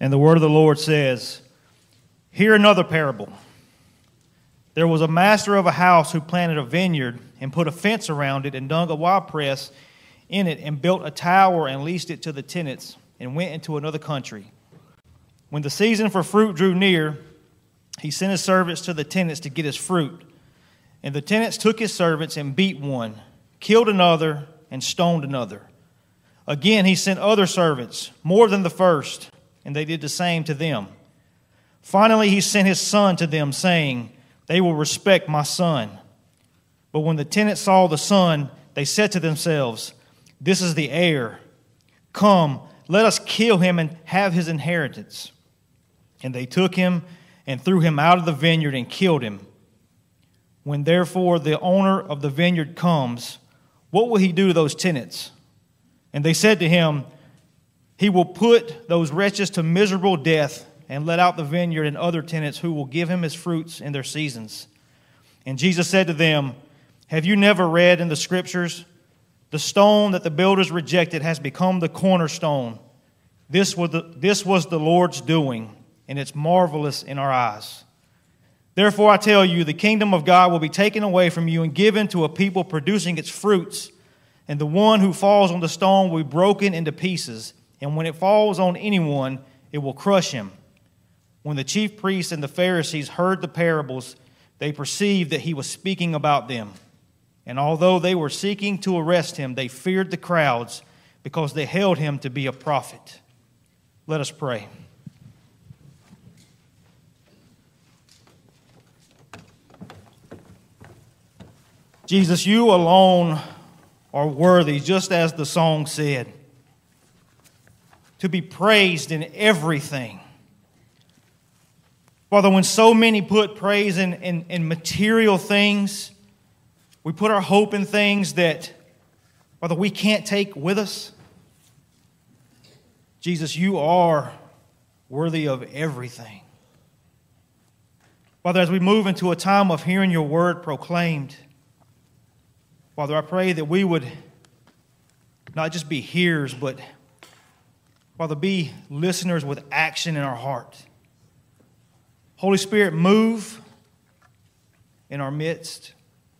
And the word of the Lord says, "Hear another parable. There was a master of a house who planted a vineyard and put a fence around it and dug a winepress in it and built a tower and leased it to the tenants and went into another country. When the season for fruit drew near, he sent his servants to the tenants to get his fruit. And the tenants took his servants and beat one, killed another, and stoned another. Again he sent other servants, more than the first, and they did the same to them. Finally he sent his son to them, saying, 'They will respect my son.' But when the tenants saw the son, they said to themselves, 'This is the heir. Come, let us kill him and have his inheritance.' And they took him and threw him out of the vineyard and killed him. When therefore the owner of the vineyard comes, what will he do to those tenants?' And they said to him, 'He will put those wretches to miserable death and let out the vineyard and other tenants who will give him his fruits in their seasons.' And Jesus said to them, 'Have you never read in the Scriptures, the stone that the builders rejected has become the cornerstone? This was the Lord's doing, and it's marvelous in our eyes. Therefore I tell you, the kingdom of God will be taken away from you and given to a people producing its fruits. And the one who falls on the stone will be broken into pieces, and when it falls on anyone, it will crush him.' When the chief priests and the Pharisees heard the parables, they perceived that he was speaking about them. And although they were seeking to arrest him, they feared the crowds because they held him to be a prophet." Let us pray. Jesus, you alone are worthy, just as the song said, to be praised in everything. Father, when so many put praise in material things, we put our hope in things that, Father, we can't take with us. Jesus, you are worthy of everything. Father, as we move into a time of hearing your word proclaimed, Father, I pray that we would not just be hearers, but, Father, be listeners with action in our heart. Holy Spirit, move in our midst.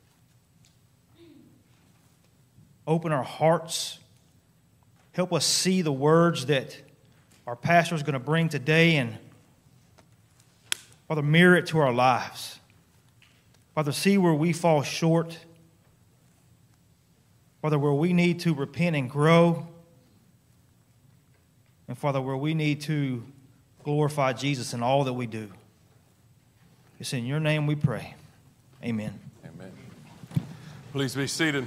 Open our hearts. Help us see the words that our pastor is going to bring today and, Father, mirror it to our lives. Father, see where we fall short. Father, where we need to repent and grow. And Father, where we need to glorify Jesus in all that we do. It's in your name we pray. Amen. Amen. Please be seated.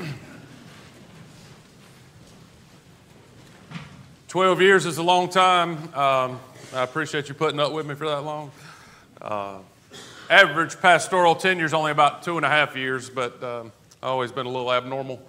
12 years is a long time. I appreciate you putting up with me for that long. Average pastoral tenure is only about 2.5 years, but I've always been a little abnormal.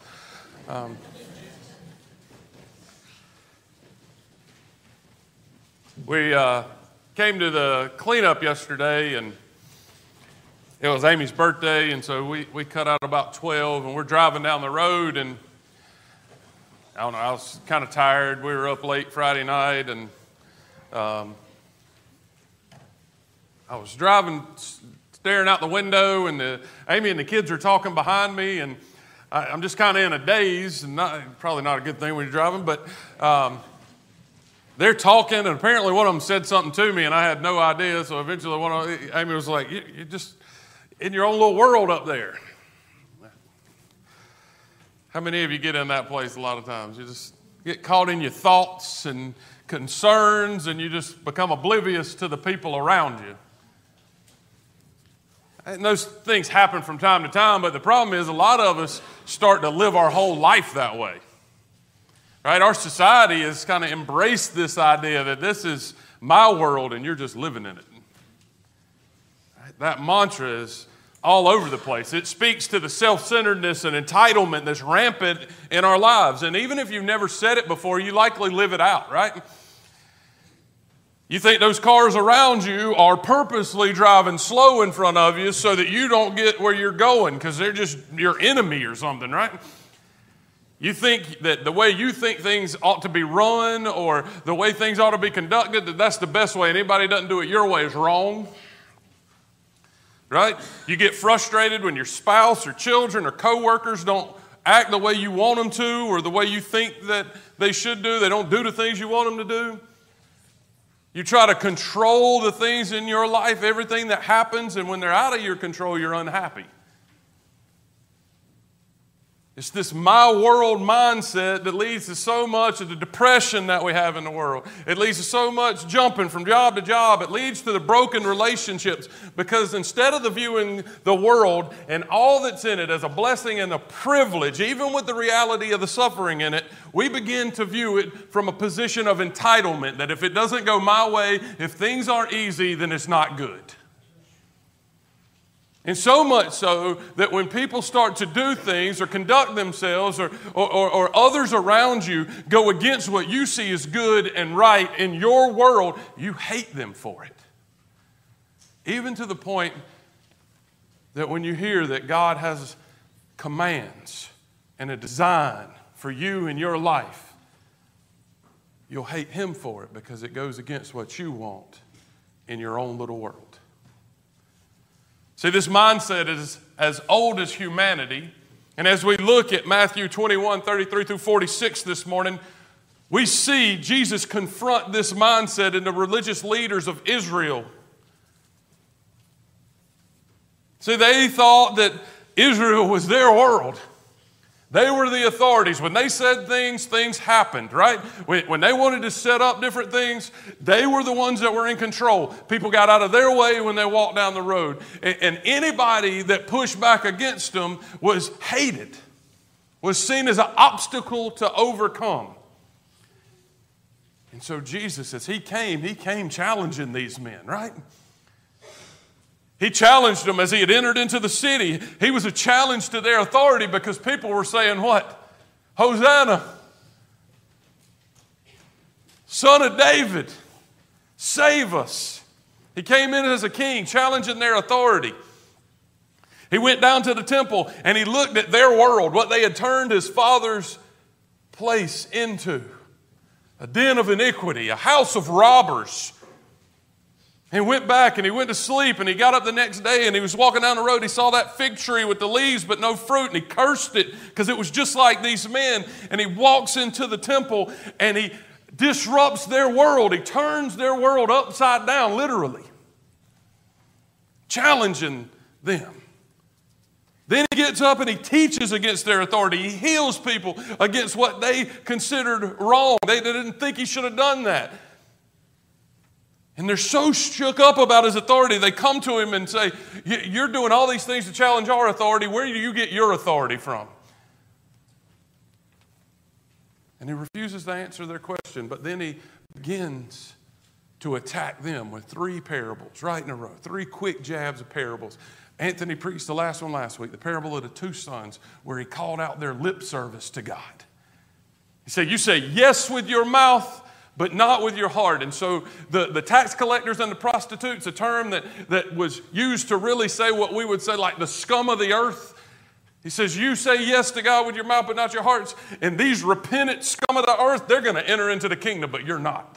We came to the cleanup yesterday, and it was Amy's birthday, and so we cut out about 12, and we're driving down the road, and I don't know, I was kind of tired. We were up late Friday night, and I was driving, staring out the window, and Amy and the kids are talking behind me, and I'm just kind of in a daze, and probably not a good thing when you're driving, but they're talking, and apparently one of them said something to me, and I had no idea, so eventually Amy was like, you're just in your own little world up there. How many of you get in that place a lot of times? You just get caught in your thoughts and concerns, and you just become oblivious to the people around you. And those things happen from time to time, but the problem is a lot of us start to live our whole life that way. Right? Our society has kind of embraced this idea that this is my world and you're just living in it. Right? That mantra is all over the place. It speaks to the self-centeredness and entitlement that's rampant in our lives. And even if you've never said it before, you likely live it out, right? You think those cars around you are purposely driving slow in front of you so that you don't get where you're going because they're just your enemy or something, right? You think that the way you think things ought to be run or the way things ought to be conducted, that that's the best way, and anybody who doesn't do it your way is wrong. Right? You get frustrated when your spouse or children or coworkers don't act the way you want them to or the way you think that they should do. They don't do the things you want them to do. You try to control the things in your life, everything that happens, and when they're out of your control, you're unhappy. It's this my world mindset that leads to so much of the depression that we have in the world. It leads to so much jumping from job to job. It leads to the broken relationships because instead of viewing the world and all that's in it as a blessing and a privilege, even with the reality of the suffering in it, we begin to view it from a position of entitlement, that if it doesn't go my way, if things aren't easy, then it's not good. And so much so that when people start to do things or conduct themselves or others around you go against what you see as good and right in your world, you hate them for it. Even to the point that when you hear that God has commands and a design for you in your life, you'll hate Him for it because it goes against what you want in your own little world. See, this mindset is as old as humanity. And as we look at Matthew 21, 33 through 46 this morning, we see Jesus confront this mindset in the religious leaders of Israel. See, they thought that Israel was their world. They were the authorities. When they said things, things happened, right? When they wanted to set up different things, they were the ones that were in control. People got out of their way when they walked down the road. And anybody that pushed back against them was hated, was seen as an obstacle to overcome. And so Jesus, as He came challenging these men, right? He challenged them as He had entered into the city. He was a challenge to their authority because people were saying what? Hosanna, Son of David, save us. He came in as a king, challenging their authority. He went down to the temple and He looked at their world, what they had turned His Father's place into. A den of iniquity, a house of robbers. He went back and he went to sleep and he got up the next day and he was walking down the road. He saw that fig tree with the leaves but no fruit and he cursed it because it was just like these men. And he walks into the temple and he disrupts their world. He turns their world upside down, literally, challenging them. Then he gets up and he teaches against their authority. He heals people against what they considered wrong. They didn't think he should have done that. And they're so shook up about His authority, they come to Him and say, you're doing all these things to challenge our authority. Where do you get your authority from? And He refuses to answer their question, but then He begins to attack them with 3 parables right in a row, 3 quick jabs of parables. Anthony preached the last one last week, the parable of the 2 sons, where he called out their lip service to God. He said, you say yes with your mouth, but not with your heart. And so the tax collectors and the prostitutes, a term that was used to really say what we would say like the scum of the earth. He says, you say yes to God with your mouth, but not your hearts. And these repentant scum of the earth, they're going to enter into the kingdom, but you're not.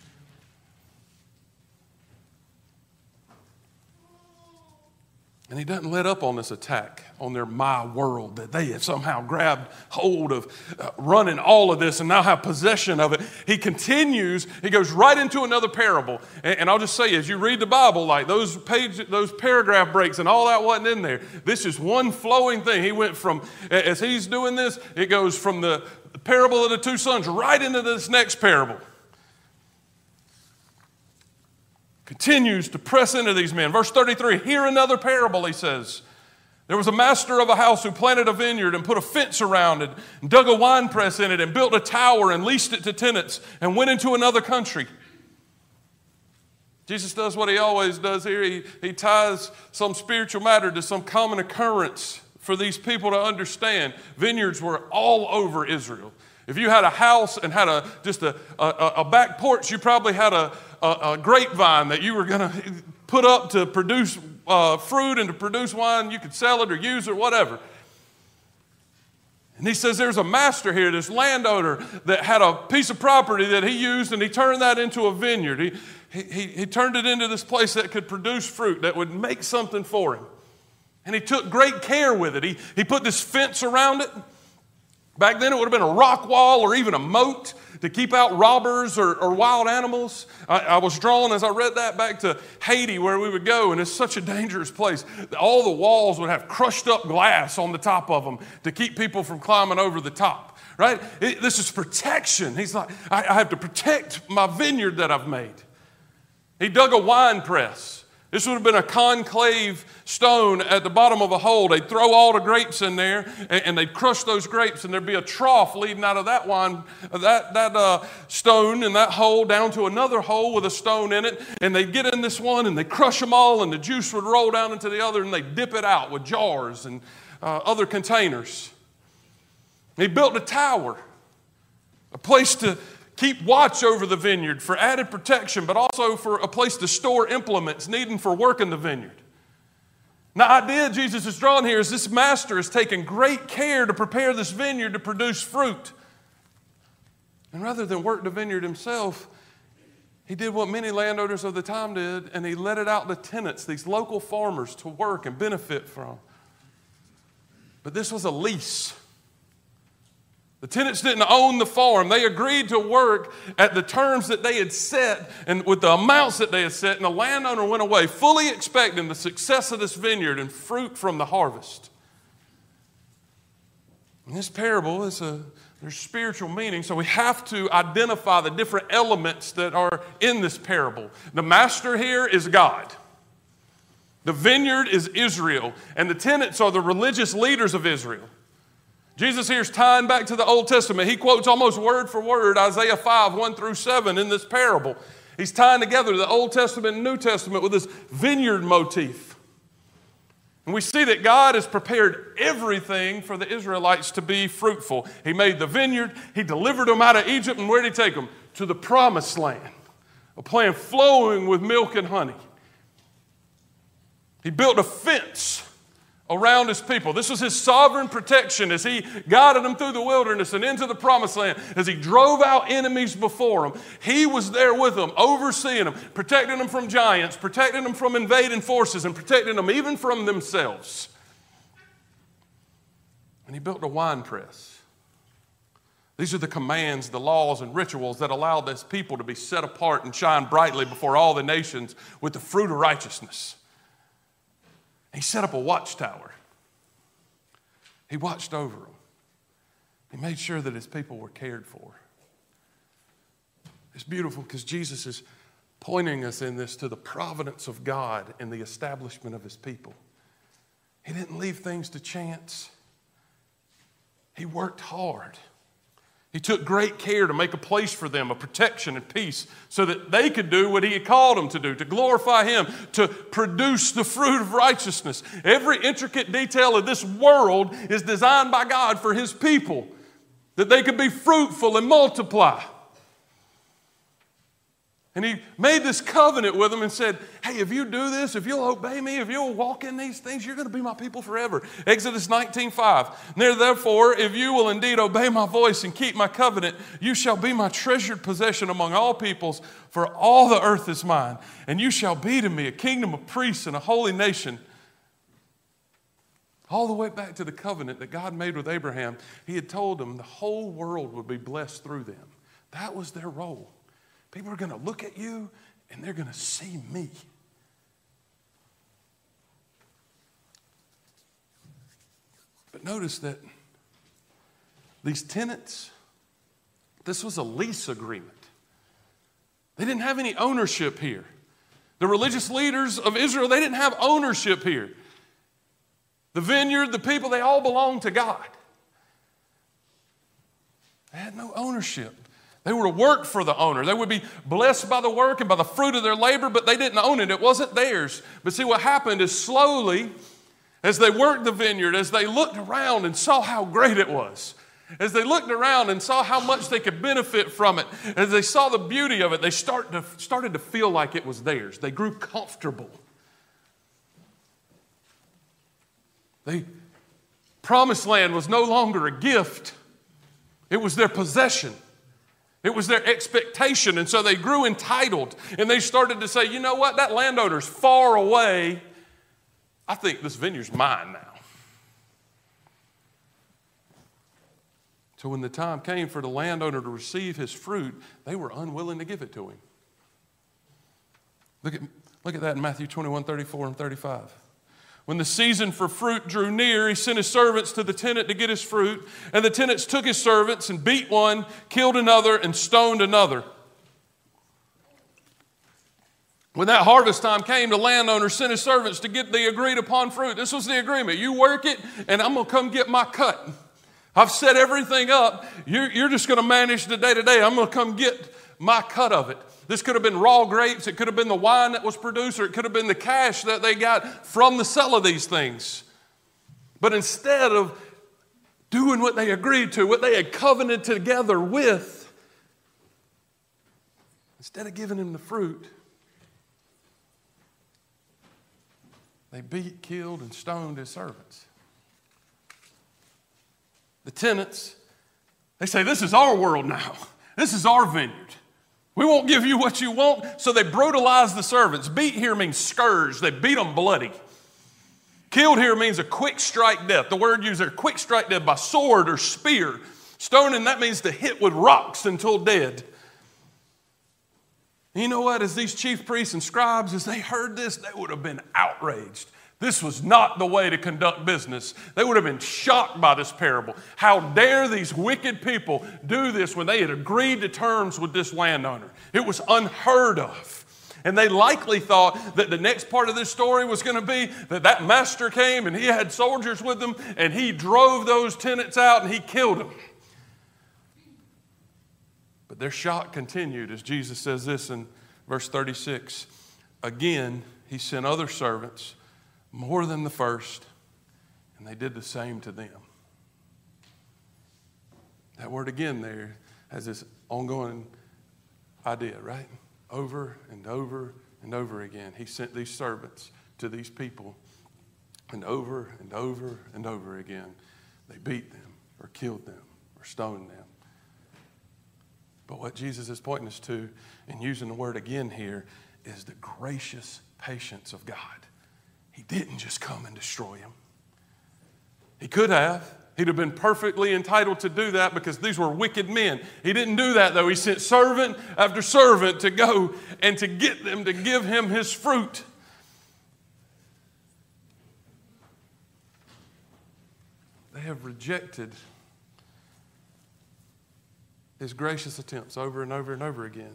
And He doesn't let up on this attack on their my world that they have somehow grabbed hold of running all of this and now have possession of it. He continues, he goes right into another parable. And I'll just say, as you read the Bible, like those paragraph breaks and all that wasn't in there. This is one flowing thing. He went from, as he's doing this, it goes from the parable of the 2 sons right into this next parable. Continues to press into these men. Verse 33, hear another parable, he says. There was a master of a house who planted a vineyard and put a fence around it and dug a winepress in it and built a tower and leased it to tenants and went into another country. Jesus does what He always does here. He ties some spiritual matter to some common occurrence for these people to understand. Vineyards were all over Israel. If you had a house and had just a back porch, you probably had a grapevine that you were going to put up to produce fruit and to produce wine. You could sell it or use it or whatever. And he says there's a master here, this landowner, that had a piece of property that he used, and he turned that into a vineyard. He turned it into this place that could produce fruit, that would make something for him. And he took great care with it. He put this fence around it. Back then it would have been a rock wall or even a moat to keep out robbers or wild animals. I was drawn as I read that back to Haiti, where we would go, and it's such a dangerous place. All the walls would have crushed up glass on the top of them to keep people from climbing over the top, right? This is protection. He's like, I have to protect my vineyard that I've made. He dug a wine press. This would have been a concave stone at the bottom of a hole. They'd throw all the grapes in there, and they'd crush those grapes, and there'd be a trough leading out of that wine, that stone in that hole down to another hole with a stone in it, and they'd get in this one, and they'd crush them all, and the juice would roll down into the other, and they'd dip it out with jars and other containers. He built a tower, a place to keep watch over the vineyard for added protection, but also for a place to store implements needed for work in the vineyard. Now, the idea Jesus is drawing here is this master is taking great care to prepare this vineyard to produce fruit. And rather than work the vineyard himself, he did what many landowners of the time did, and he let it out to tenants, these local farmers, to work and benefit from. But this was a lease. The tenants didn't own the farm. They agreed to work at the terms that they had set and with the amounts that they had set, and the landowner went away fully expecting the success of this vineyard and fruit from the harvest. And this parable there's spiritual meaning, so we have to identify the different elements that are in this parable. The master here is God. The vineyard is Israel, and the tenants are the religious leaders of Israel. Jesus here is tying back to the Old Testament. He quotes almost word for word Isaiah 5, 1 through 7 in this parable. He's tying together the Old Testament and New Testament with this vineyard motif. And we see that God has prepared everything for the Israelites to be fruitful. He made the vineyard. He delivered them out of Egypt. And where did he take them? To the promised land, a land flowing with milk and honey. He built a fence around his people. This was his sovereign protection as he guided them through the wilderness and into the promised land. As he drove out enemies before them, he was there with them, overseeing them, protecting them from giants, protecting them from invading forces, and protecting them even from themselves. And he built a wine press. These are the commands, the laws, and rituals that allowed this people to be set apart and shine brightly before all the nations with the fruit of righteousness. He set up a watchtower. He watched over them. He made sure that his people were cared for. It's beautiful because Jesus is pointing us in this to the providence of God in the establishment of his people. He didn't leave things to chance. He worked hard. He took great care to make a place for them, a protection and peace, so that they could do what he had called them to do, to glorify him, to produce the fruit of righteousness. Every intricate detail of this world is designed by God for his people, that they could be fruitful and multiply. And he made this covenant with them and said, hey, if you do this, if you'll obey me, if you'll walk in these things, you're going to be my people forever. Exodus 19:5. Therefore, if you will indeed obey my voice and keep my covenant, you shall be my treasured possession among all peoples, for all the earth is mine. And you shall be to me a kingdom of priests and a holy nation. All the way back to the covenant that God made with Abraham, he had told them the whole world would be blessed through them. That was their role. People are going to look at you and they're going to see me. But notice that these tenants, this was a lease agreement. They didn't have any ownership here. The religious leaders of Israel, they didn't have ownership here. The vineyard, the people, they all belonged to God. They had no ownership. They were to work for the owner. They would be blessed by the work and by the fruit of their labor, but they didn't own it. It wasn't theirs. But see, what happened is slowly, as they worked the vineyard, as they looked around and saw how great it was, as they looked around and saw how much they could benefit from it, as they saw the beauty of it, they started to feel like it was theirs. They grew comfortable. They Promised land was no longer a gift. It was their possession. It was their expectation. And so they grew entitled. And they started to say, you know what? That landowner's far away. I think this vineyard's mine now. So when the time came for the landowner to receive his fruit, they were unwilling to give it to him. Look at that in Matthew 21, 34 and 35. When the season for fruit drew near, he sent his servants to the tenant to get his fruit. And the tenants took his servants and beat one, killed another, and stoned another. When that harvest time came, the landowner sent his servants to get the agreed upon fruit. This was the agreement. You work it, and I'm going to come get my cut. I've set everything up. You're just going to manage the day-to-day. I'm going to come get my cut of it. This could have been raw grapes. It could have been the wine that was produced, or it could have been the cash that they got from the sale of these things. But instead of doing what they agreed to, what they had covenanted together with, instead of giving him the fruit, they beat, killed, and stoned his servants. The tenants, they say, this is our world now. This is our vineyard. We won't give you what you want. So they brutalized the servants. Beat here means scourge. They beat them bloody. Killed here means a quick strike death. The word used there, quick strike death by sword or spear. Stoning, that means to hit with rocks until dead. And you know what? As these chief priests and scribes, as they heard this, they would have been outraged. This was not the way to conduct business. They would have been shocked by this parable. How dare these wicked people do this when they had agreed to terms with this landowner? It was unheard of. And they likely thought that the next part of this story was going to be that master came and he had soldiers with him and he drove those tenants out and he killed them. But their shock continued as Jesus says this in verse 36. Again, he sent other servants, more than the first, and they did the same to them. That word again there has this ongoing idea, right? Over and over and over again. He sent these servants to these people, and over and over and over again, they beat them or killed them or stoned them. But what Jesus is pointing us to, and using the word again here, is the gracious patience of God. He didn't just come and destroy him. He could have. He'd have been perfectly entitled to do that because these were wicked men. He didn't do that, though. He sent servant after servant to go and to get them to give him his fruit. They have rejected his gracious attempts over and over and over again.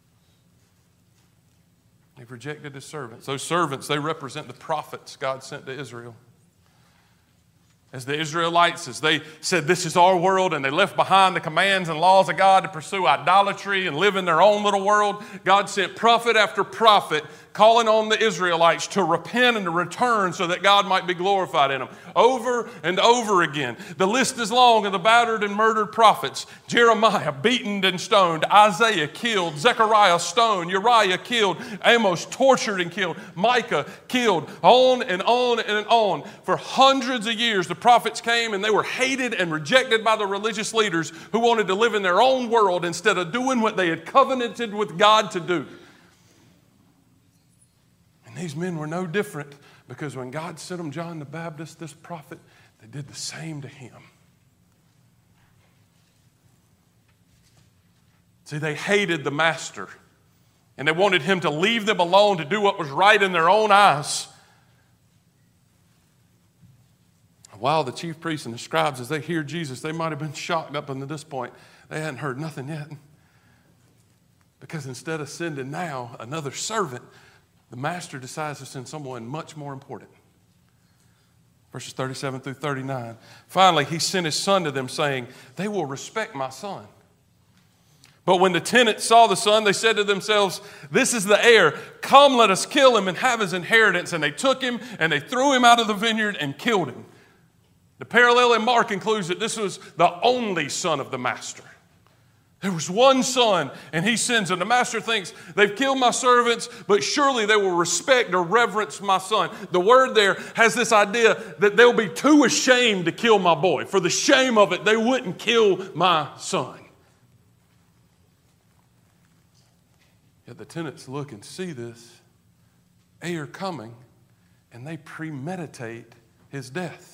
They've rejected his servants. Those servants, they represent the prophets God sent to Israel. As the Israelites, as they said, this is our world, and they left behind the commands and laws of God to pursue idolatry and live in their own little world, God sent prophet after prophet calling on the Israelites to repent and to return so that God might be glorified in them. Over and over again. The list is long of the battered and murdered prophets. Jeremiah beaten and stoned. Isaiah killed. Zechariah stoned. Uriah killed. Amos tortured and killed. Micah killed. On and on and on. For hundreds of years, the prophets came and they were hated and rejected by the religious leaders who wanted to live in their own world instead of doing what they had covenanted with God to do. And these men were no different because when God sent them John the Baptist, this prophet, they did the same to him. See, they hated the master and they wanted him to leave them alone to do what was right in their own eyes. While the chief priests and the scribes, as they hear Jesus, they might have been shocked up until this point. They hadn't heard nothing yet. Because instead of sending now another servant, the master decides to send someone much more important. Verses 37 through 39. Finally, he sent his son to them, saying, they will respect my son. But when the tenants saw the son, they said to themselves, this is the heir. Come, let us kill him and have his inheritance. And they took him and they threw him out of the vineyard and killed him. The parallel in Mark includes that this was the only son of the master. There was one son, and he sends him. The master thinks, they've killed my servants, but surely they will respect or reverence my son. The word there has this idea that they'll be too ashamed to kill my boy. For the shame of it, they wouldn't kill my son. Yet the tenants look and see this heir coming, and they premeditate his death.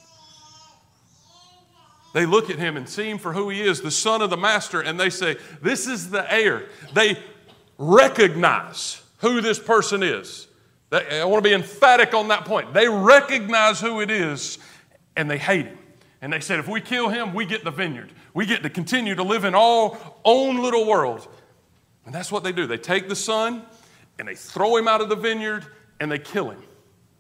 They look at him and see him for who he is, the son of the master, and they say, this is the heir. They recognize who this person is. I want to be emphatic on that point. They recognize who it is, and they hate him. And they said, if we kill him, we get the vineyard. We get to continue to live in our own little world. And that's what they do. They take the son, and they throw him out of the vineyard, and they kill him.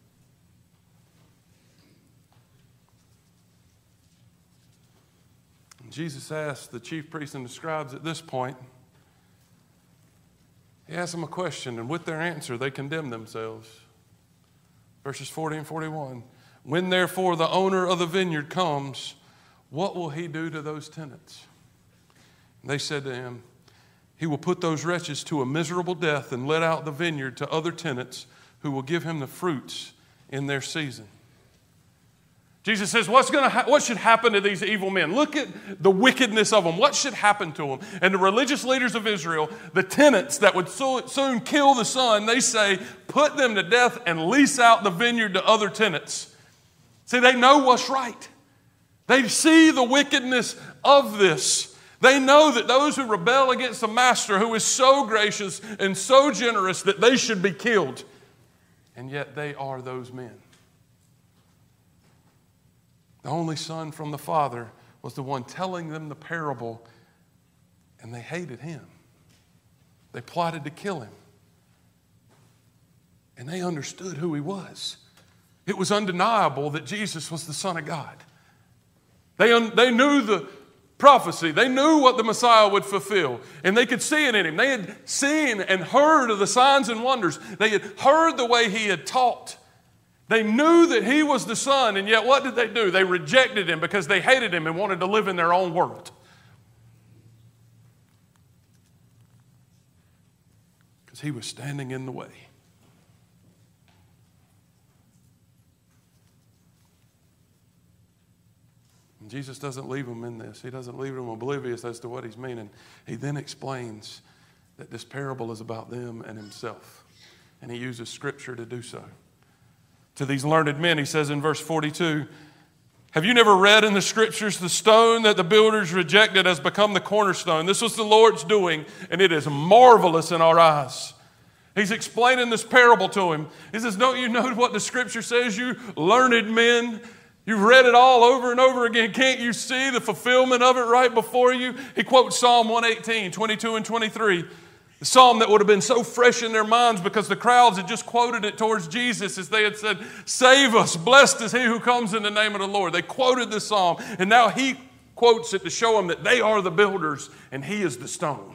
Jesus asked the chief priests and the scribes at this point, he asked them a question, and with their answer, they condemned themselves. Verses 40 and 41. When therefore the owner of the vineyard comes, what will he do to those tenants? And they said to him, he will put those wretches to a miserable death and let out the vineyard to other tenants who will give him the fruits in their season. Jesus says, what should happen to these evil men? Look at the wickedness of them. What should happen to them? And the religious leaders of Israel, the tenants that would soon kill the son, they say, put them to death and lease out the vineyard to other tenants. See, they know what's right. They see the wickedness of this. They know that those who rebel against the master who is so gracious and so generous that they should be killed. And yet they are those men. The only son from the father was the one telling them the parable, and they hated him. They plotted to kill him. And they understood who he was. It was undeniable that Jesus was the Son of God. They knew the prophecy. They knew what the Messiah would fulfill, and they could see it in him. They had seen and heard of the signs and wonders. They had heard the way he had taught. They knew that he was the Son, and yet what did they do? They rejected him because they hated him and wanted to live in their own world. Because he was standing in the way. And Jesus doesn't leave them in this. He doesn't leave them oblivious as to what he's meaning. He then explains that this parable is about them and himself. And he uses Scripture to do so. To these learned men, he says in verse 42, have you never read in the Scriptures, the stone that the builders rejected has become the cornerstone? This was the Lord's doing, and it is marvelous in our eyes. He's explaining this parable to him. He says, don't you know what the Scripture says, you learned men? You've read it all over and over again. Can't you see the fulfillment of it right before you? He quotes Psalm 118, 22 and 23. The psalm that would have been so fresh in their minds because the crowds had just quoted it towards Jesus as they had said, save us, blessed is he who comes in the name of the Lord. They quoted this psalm, and now he quotes it to show them that they are the builders and he is the stone.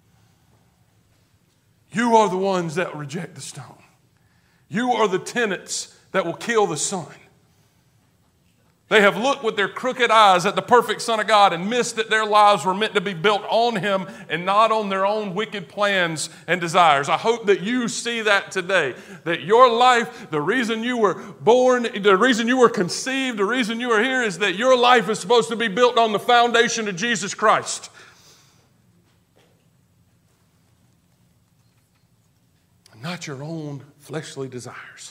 You are the ones that reject the stone. You are the tenants that will kill the son. They have looked with their crooked eyes at the perfect Son of God and missed that their lives were meant to be built on him and not on their own wicked plans and desires. I hope that you see that today, that your life, the reason you were born, the reason you were conceived, the reason you are here is that your life is supposed to be built on the foundation of Jesus Christ. Not your own fleshly desires.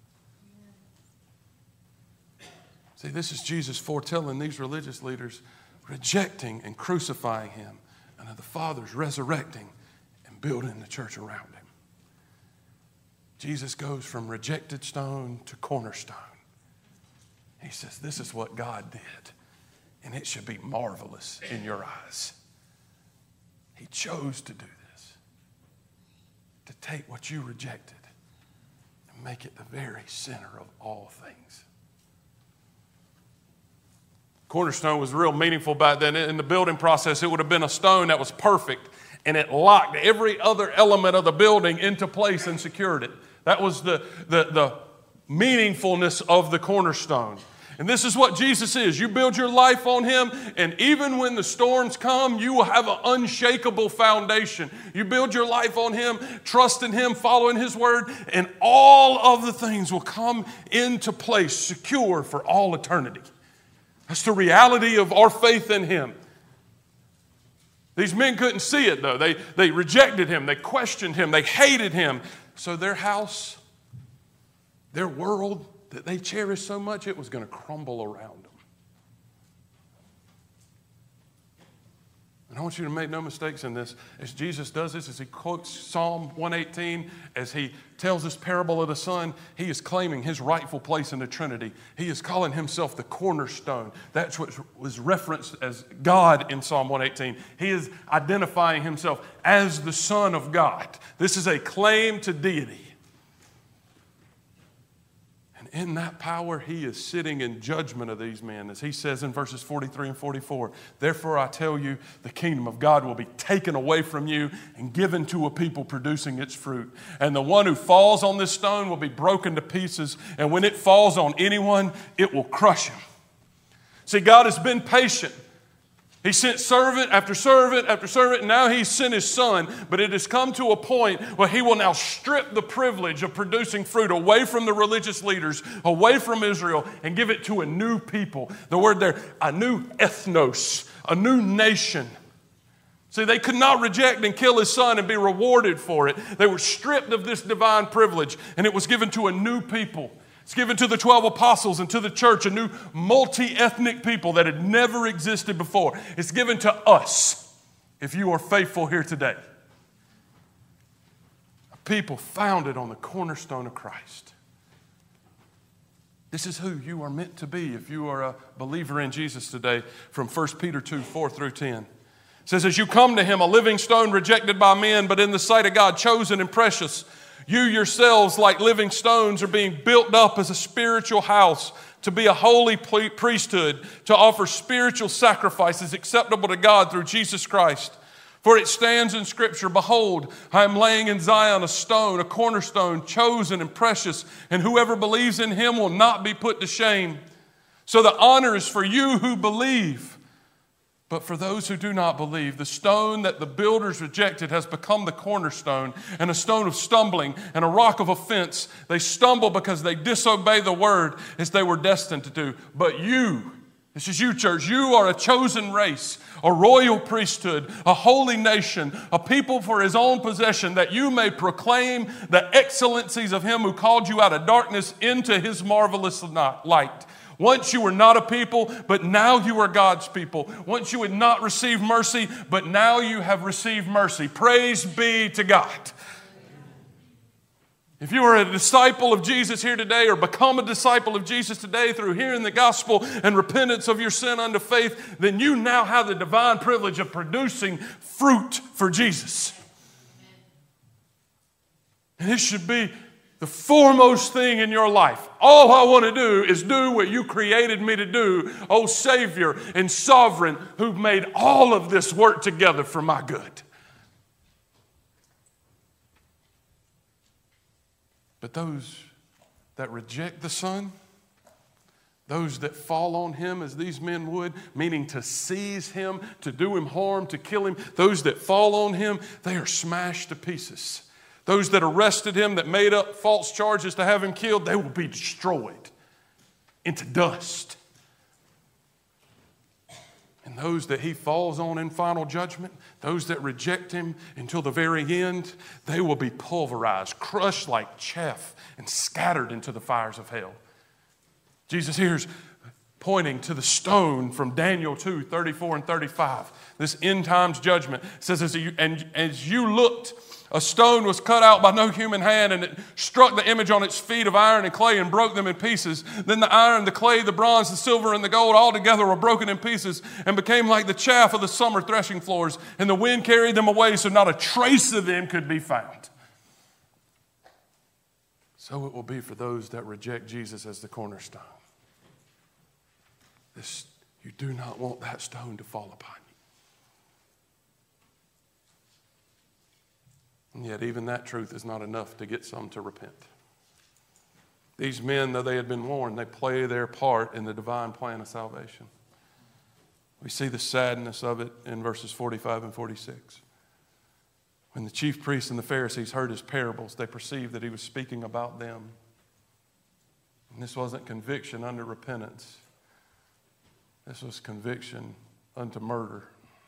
See, this is Jesus foretelling these religious leaders rejecting and crucifying him, and of the Father's resurrecting and building the church around him. Jesus goes from rejected stone to cornerstone. He says, this is what God did, and it should be marvelous in your eyes. He chose to do this, to take what you rejected and make it the very center of all things. Cornerstone was real meaningful back then. In the building process, it would have been a stone that was perfect, and it locked every other element of the building into place and secured it. That was the meaningfulness of the cornerstone. And this is what Jesus is. You build your life on Him, and even when the storms come, you will have an unshakable foundation. You build your life on Him, trust in Him, following His word, and all of the things will come into place, secure for all eternity. That's the reality of our faith in Him. These men couldn't see it, though. They rejected Him. They questioned Him. They hated Him. So their house, their world that they cherished so much, it was going to crumble around them. And I want you to make no mistakes in this. As Jesus does this, as He quotes Psalm 118, as He tells this parable of the Son, He is claiming His rightful place in the Trinity. He is calling Himself the cornerstone. That's what was referenced as God in Psalm 118. He is identifying Himself as the Son of God. This is a claim to deity. In that power, He is sitting in judgment of these men. As He says in verses 43 and 44, therefore I tell you, the kingdom of God will be taken away from you and given to a people producing its fruit. And the one who falls on this stone will be broken to pieces. And when it falls on anyone, it will crush him. See, God has been patient. He sent servant after servant after servant, and now He's sent His Son. But it has come to a point where He will now strip the privilege of producing fruit away from the religious leaders, away from Israel, and give it to a new people. The word there, a new ethnos, a new nation. See, they could not reject and kill His Son and be rewarded for it. They were stripped of this divine privilege, and it was given to a new people. It's given to the 12 apostles and to the church, a new multi-ethnic people that had never existed before. It's given to us, if you are faithful here today. A people founded on the cornerstone of Christ. This is who you are meant to be if you are a believer in Jesus today, from 1 Peter 2, 4 through 10. It says, as you come to Him, a living stone rejected by men, but in the sight of God, chosen and precious, you yourselves, like living stones, are being built up as a spiritual house to be a holy priesthood, to offer spiritual sacrifices acceptable to God through Jesus Christ. For it stands in Scripture, behold, I am laying in Zion a stone, a cornerstone, chosen and precious, and whoever believes in Him will not be put to shame. So the honor is for you who believe. But for those who do not believe, the stone that the builders rejected has become the cornerstone, and a stone of stumbling and a rock of offense. They stumble because they disobey the word as they were destined to do. But you, this is you, church, you are a chosen race, a royal priesthood, a holy nation, a people for His own possession, that you may proclaim the excellencies of Him who called you out of darkness into His marvelous light. Once you were not a people, but now you are God's people. Once you had not received mercy, but now you have received mercy. Praise be to God. If you are a disciple of Jesus here today, or become a disciple of Jesus today through hearing the gospel and repentance of your sin unto faith, then you now have the divine privilege of producing fruit for Jesus. And it should be the foremost thing in your life. All I want to do is do what you created me to do, O Savior and Sovereign, who made all of this work together for my good. But those that reject the Son, those that fall on Him as these men would, meaning to seize Him, to do Him harm, to kill Him, those that fall on Him, they are smashed to pieces. Those that arrested Him, that made up false charges to have Him killed, they will be destroyed into dust. And those that He falls on in final judgment, those that reject Him until the very end, they will be pulverized, crushed like chaff, and scattered into the fires of hell. Jesus here is pointing to the stone from Daniel 2, 34 and 35. This end times judgment says, as you looked, a stone was cut out by no human hand, and it struck the image on its feet of iron and clay and broke them in pieces. Then the iron, the clay, the bronze, the silver, and the gold all together were broken in pieces and became like the chaff of the summer threshing floors. And the wind carried them away, so not a trace of them could be found. So it will be for those that reject Jesus as the cornerstone. You do not want that stone to fall upon you. And yet even that truth is not enough to get some to repent. These men, though they had been warned, they play their part in the divine plan of salvation. We see the sadness of it in verses 45 and 46. When the chief priests and the Pharisees heard his parables, they perceived that he was speaking about them. And this wasn't conviction unto repentance. This was conviction unto murder.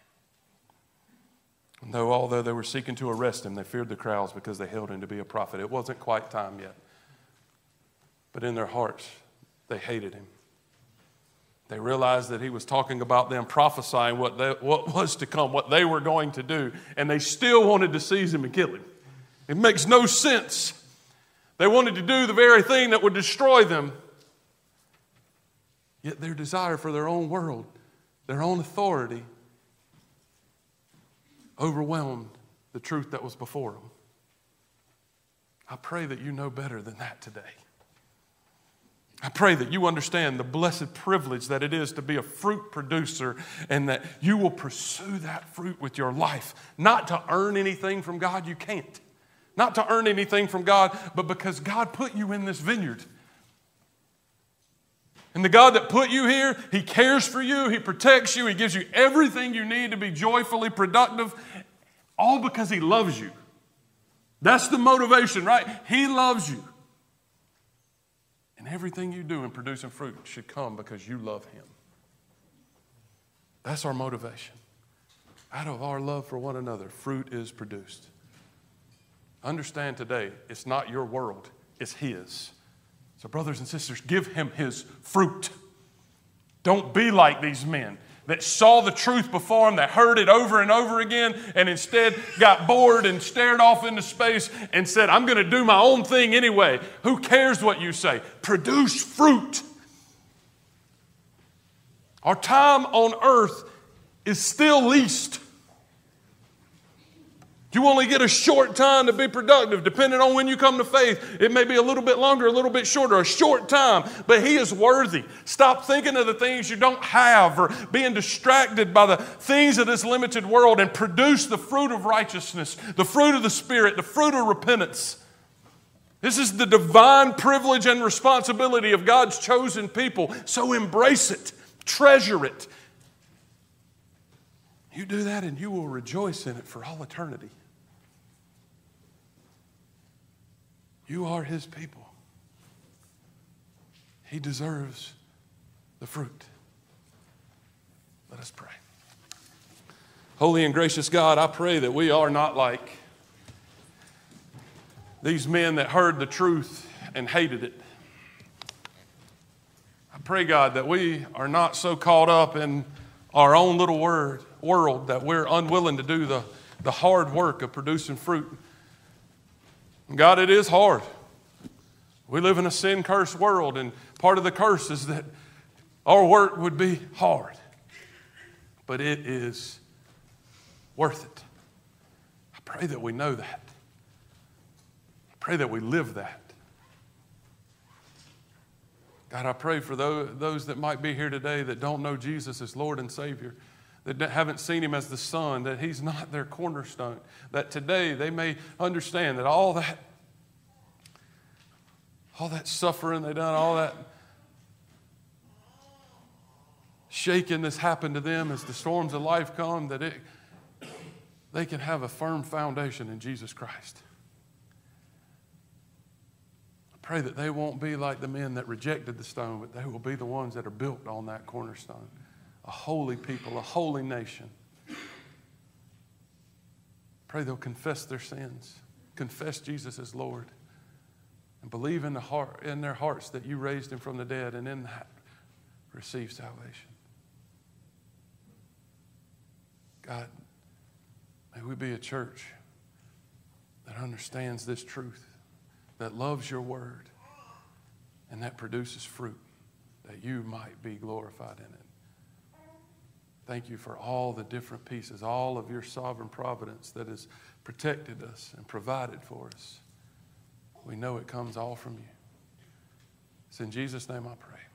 And although they were seeking to arrest him, they feared the crowds because they held him to be a prophet. It wasn't quite time yet. But in their hearts, they hated him. They realized that he was talking about them, prophesying what was to come, what they were going to do, and they still wanted to seize him and kill him. It makes no sense. They wanted to do the very thing that would destroy them. Yet their desire for their own world, their own authority, overwhelmed the truth that was before them. I pray that you know better than that today. I pray that you understand the blessed privilege that it is to be a fruit producer and that you will pursue that fruit with your life. Not to earn anything from God, you can't. Not to earn anything from God, but because God put you in this vineyard. And the God that put you here, He cares for you, He protects you, He gives you everything you need to be joyfully productive, all because He loves you. That's the motivation, right? He loves you. And everything you do in producing fruit should come because you love Him. That's our motivation. Out of our love for one another, fruit is produced. Understand today, it's not your world, it's His. So brothers and sisters, give Him His fruit. Don't be like these men that saw the truth before them, that heard it over and over again, and instead got bored and stared off into space and said, I'm going to do my own thing anyway. Who cares what you say? Produce fruit. Our time on earth is still leased. You only get a short time to be productive, depending on when you come to faith. It may be a little bit longer, a little bit shorter, a short time, but He is worthy. Stop thinking of the things you don't have or being distracted by the things of this limited world and produce the fruit of righteousness, the fruit of the Spirit, the fruit of repentance. This is the divine privilege and responsibility of God's chosen people, so embrace it, treasure it. You do that and you will rejoice in it for all eternity. You are His people. He deserves the fruit. Let us pray. Holy and gracious God, I pray that we are not like these men that heard the truth and hated it. I pray, God, that we are not so caught up in our own little world that we're unwilling to do the hard work of producing fruit. God, it is hard. We live in a sin-cursed world, and part of the curse is that our work would be hard. But it is worth it. I pray that we know that. I pray that we live that. God, I pray for those that might be here today that don't know Jesus as Lord and Savior, that haven't seen Him as the Son, that He's not their cornerstone, that today they may understand that all that suffering they've done, all that shaking that's happened to them as the storms of life come, that they can have a firm foundation in Jesus Christ. I pray that they won't be like the men that rejected the stone, but they will be the ones that are built on that cornerstone. A holy people, a holy nation. Pray they'll confess their sins, confess Jesus as Lord, and believe in their hearts that you raised Him from the dead, and in that receive salvation. God, may we be a church that understands this truth, that loves your word, and that produces fruit, that you might be glorified in it. Thank you for all the different pieces, all of your sovereign providence that has protected us and provided for us. We know it comes all from you. It's in Jesus' name I pray.